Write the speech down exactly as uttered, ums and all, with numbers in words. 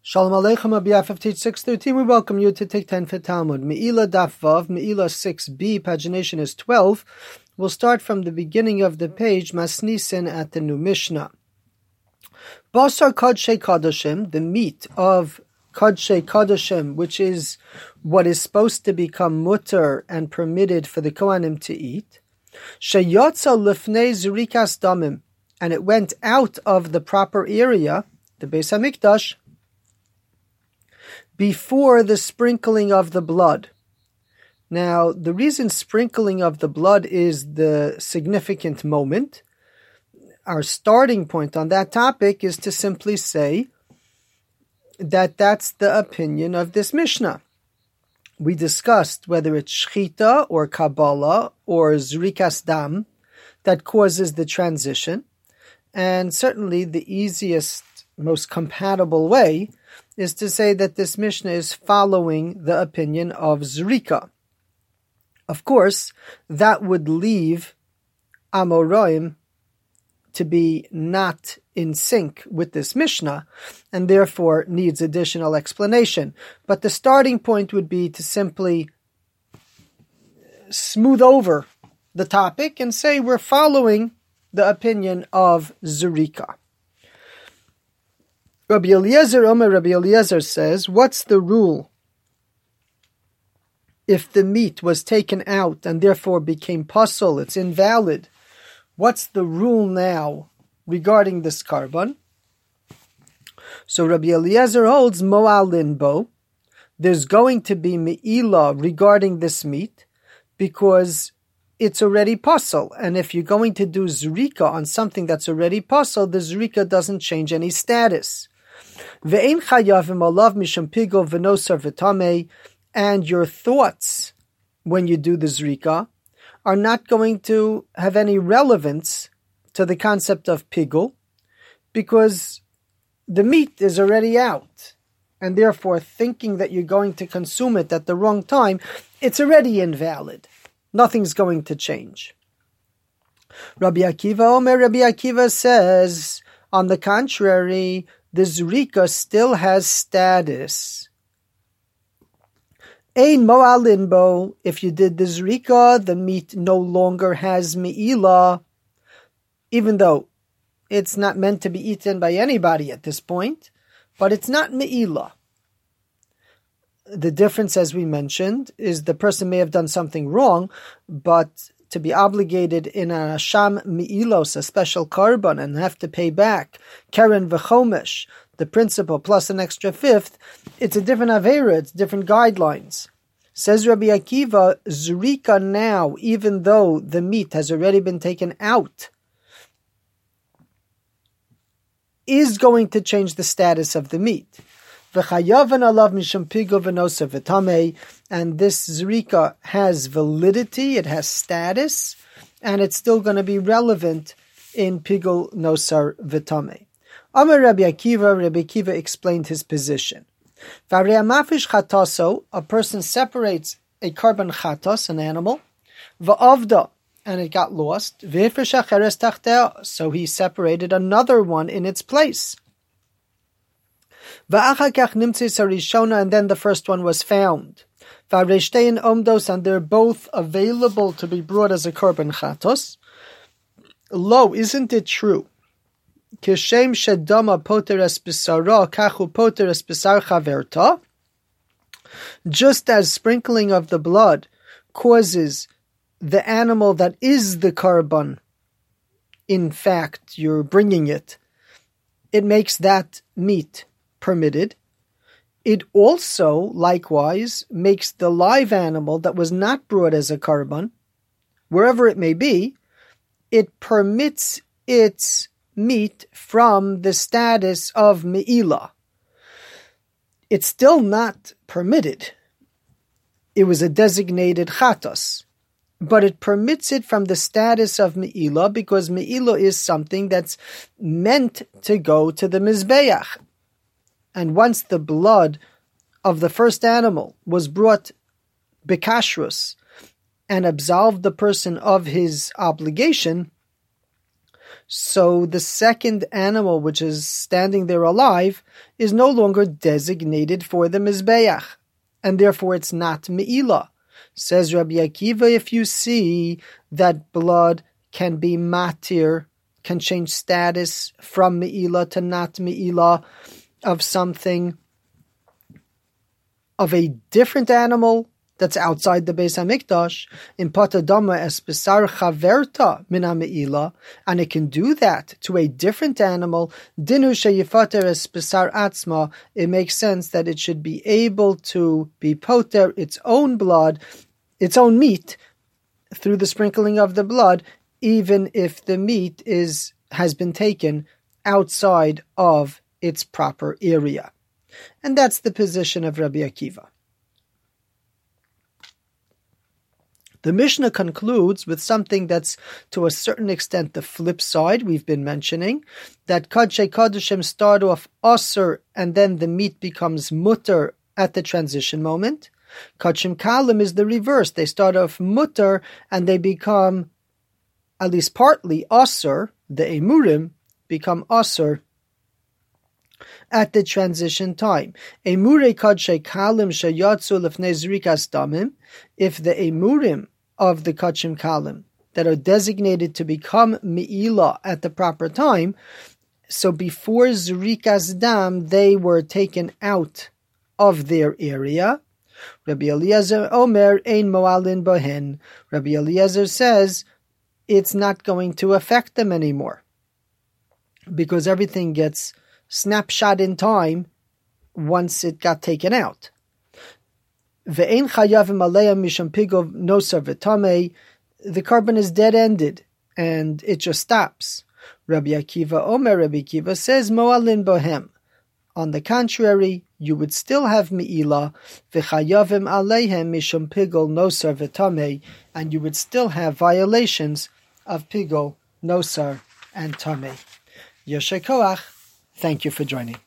Shalom Aleichem, on behalf of Teach six thirteen, we welcome you to take ten for Talmud. Me'ilah Daf Vav, Me'ilah six b, pagination is twelve. We'll start from the beginning of the page, Masnisin at the new Mishnah. Basar Kodshei Kadoshim, the meat of Kodshei Kadoshim, which is what is supposed to become mutter and permitted for the Kohanim to eat. Sheyotza Lifnei Zurikas Damim, and it went out of the proper area, the Beis HaMikdash, before the sprinkling of the blood. Now, the reason sprinkling of the blood is the significant moment, our starting point on that topic is to simply say that that's the opinion of this Mishnah. We discussed whether it's Shchita or Kabbalah or Zrikas Dam that causes the transition, and certainly the easiest, most compatible way is to say that this Mishnah is following the opinion of Zrika. Of course, that would leave Amoraim to be not in sync with this Mishnah, and therefore needs additional explanation. But the starting point would be to simply smooth over the topic and say we're following the opinion of Zrika. Rabbi Eliezer, Omer Rabbi Eliezer says, what's the rule if the meat was taken out and therefore became pasul, it's invalid? What's the rule now regarding this carbon? So Rabbi Eliezer holds mo'alin bo. There's going to be me'ilah regarding this meat because it's already pasul. And if you're going to do zrika on something that's already pasul, the zrika doesn't change any status. Ve'ein chayavim alav misham pigol v'nosar v'tamei, and your thoughts when you do the zrika are not going to have any relevance to the concept of pigul, because the meat is already out, and therefore thinking that you're going to consume it at the wrong time, it's already invalid. Nothing's going to change. Rabbi Akiva Omer, Rabbi Akiva says, on the contrary, the zrika still has status. Ein mo'alin bo, if you did the zrika, the meat no longer has me'ilah, even though it's not meant to be eaten by anybody at this point, but it's not me'ilah. The difference, as we mentioned, is the person may have done something wrong, but to be obligated in a sham me'ilos, a special carbon, and have to pay back keren v'chomesh, the principal plus an extra fifth, it's a different avera, it's different guidelines. Says Rabbi Akiva, zrika now, even though the meat has already been taken out, is going to change the status of the meat. And this zrika has validity, it has status, and it's still going to be relevant in pigul nosar v'tamei. Amar Rabbi Akiva, Rabbi Akiva explained his position. A person separates a carbon chatos, an animal, va'avda, and it got lost, so he separated another one in its place. And then the first one was found. And they're both available to be brought as a carbon chatos. Lo, isn't it true? Just as sprinkling of the blood causes the animal that is the carbon, in fact, you're bringing it, it makes that meat permitted. It also, likewise, makes the live animal that was not brought as a carbon, wherever it may be, it permits its meat from the status of me'ilah. It's still not permitted. It was a designated chatos, but it permits it from the status of me'ilah because me'ilah is something that's meant to go to the mizbeach. And once the blood of the first animal was brought bekashrus and absolved the person of his obligation, So the second animal, which is standing there alive, is no longer designated for the Mizbeach, and therefore it's not Me'ilah. Says Rabbi Akiva, if you see that blood can be matir, can change status from Me'ilah to not Me'ilah of something, of a different animal that's outside the Beis HaMikdash, in patadama es besar chaverta min ha'me'ilah, and it can do that to a different animal, dinu sheyifater es besar atzma, it makes sense that it should be able to be poter its own blood, its own meat, through the sprinkling of the blood, even if the meat is has been taken outside of its proper area. And that's the position of Rabbi Akiva. The Mishnah concludes with something that's to a certain extent the flip side we've been mentioning, that Kadshe Kadoshim start off Asr and then the meat becomes mutter at the transition moment. Kachim Kalim is the reverse. They start off mutter and they become, at least partly, Asr, the Emurim become Asr at the transition time. Emure Kadshe Kalim Shayatsu Lefnei Zrikas Damim, if the Emurim of the Kachim Kalim that are designated to become Me'ilah at the proper time, so before Zrikas Dam, they were taken out of their area. Rabbi Eliezer Omer Ein Moalin Bohen. Rabbi Eliezer says it's not going to affect them anymore because everything gets snapshot in time once it got taken out. Ve'ein chayavim aleya misham pigov nosar v'tamei. The carbon is dead-ended and it just stops. Rabbi Akiva Omer, Rabbi Akiva says moalin bohem. On the contrary, you would still have me'ilah v'chayavim aleihem misham pigol nosar v'tamei, and you would still have violations of pigol, nosar, and tamei. Yoshe koach. Thank you for joining.